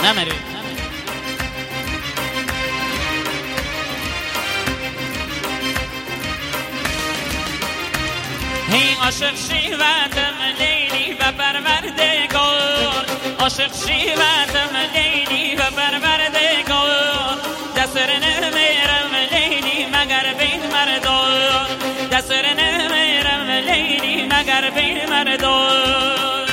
نمری هی عاشق شیوتم لیلی و پروردگار، عاشق شیوتم لیلی و پروردگار، دستر نمیرم لیلی مگر بین مردار، دستر نمیرم لیلی مگر بین مردار.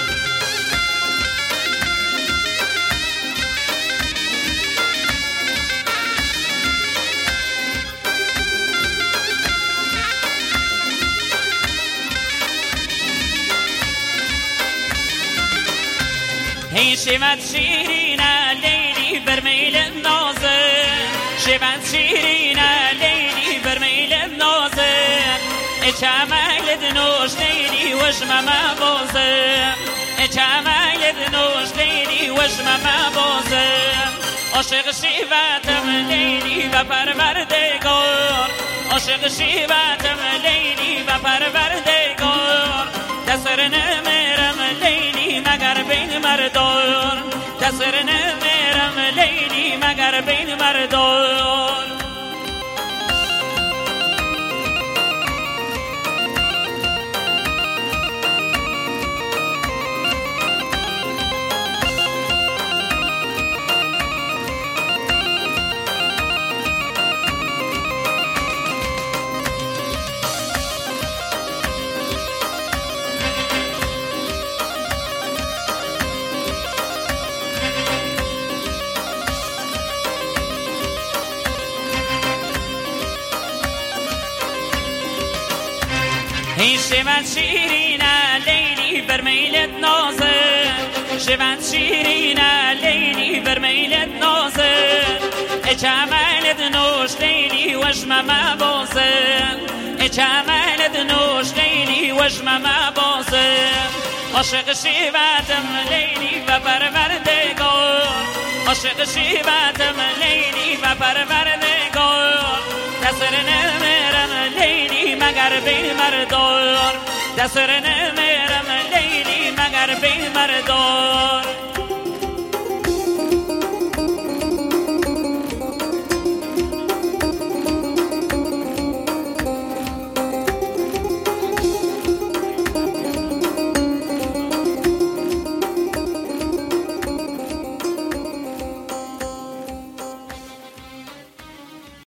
هی شود شیرین لیلی بر میل نازه، شود شیرین لیلی بر میل نازه، چمل دنوش لیلی وشم مبازه، چمل دنوش لیلی وشم مبازه. عاشق شیوتم لیلی و پروردگار، عاشق شیوتم لیلی و پروردگار، دستر نمیرم لیلی مگر بین مردار، دستر نمیرم لیلی مگر بین مردار. هی شود شیرین لیلی بر میلت نازه، شود شیرین لیلی بر میلت نازه، چملت نوش لیلی وشم مبازه، چملت نوش لیلی وشم مبازه. عاشق شیوتم لیلی و پروردگار، عاشق شیوتم لیلی و پروردگار، دستر نمیرم لیلی مگر بین مردار، دستر نمیرم لیلی مگر بین مردار.